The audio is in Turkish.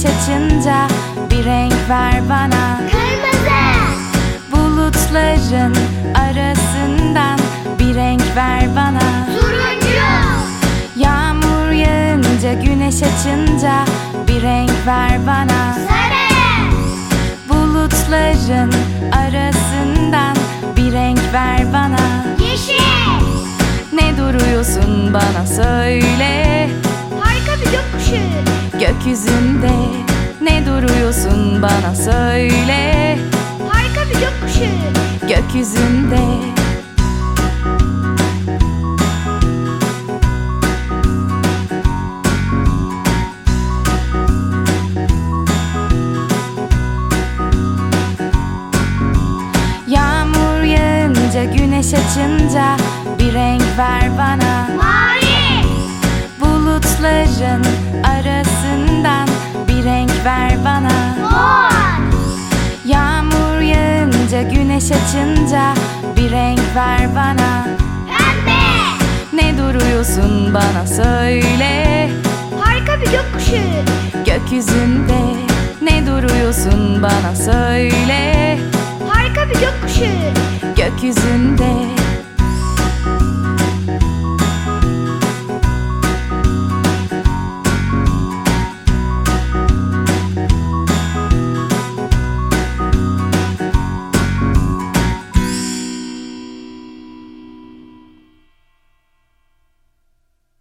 açınca bir renk ver bana. Kırmızı. Bulutların arasından bir renk ver bana. Turuncu. Yağmur yağınca güneş açınca bir renk ver bana. Sarı. Bulutların arasından bir renk ver bana. Yeşil. Ne duruyorsun bana söyle. Harika bir gökkuşağı. Gökyüzünde ne duruyorsun bana söyle. Harika bir gökkuşağı. Gökyüzünde. Yağmur yağınca güneş açınca bir renk ver bana. Mavi. Bulutların arasından bir renk ver bana. Mor. Yağmur yağınca güneş açınca bir renk ver bana. Pembe. Ne duruyorsun bana söyle. Harika bir gökkuşağı. Gökyüzünde ne duruyorsun bana söyle. Harika bir gökkuşağı. Gökyüzünde.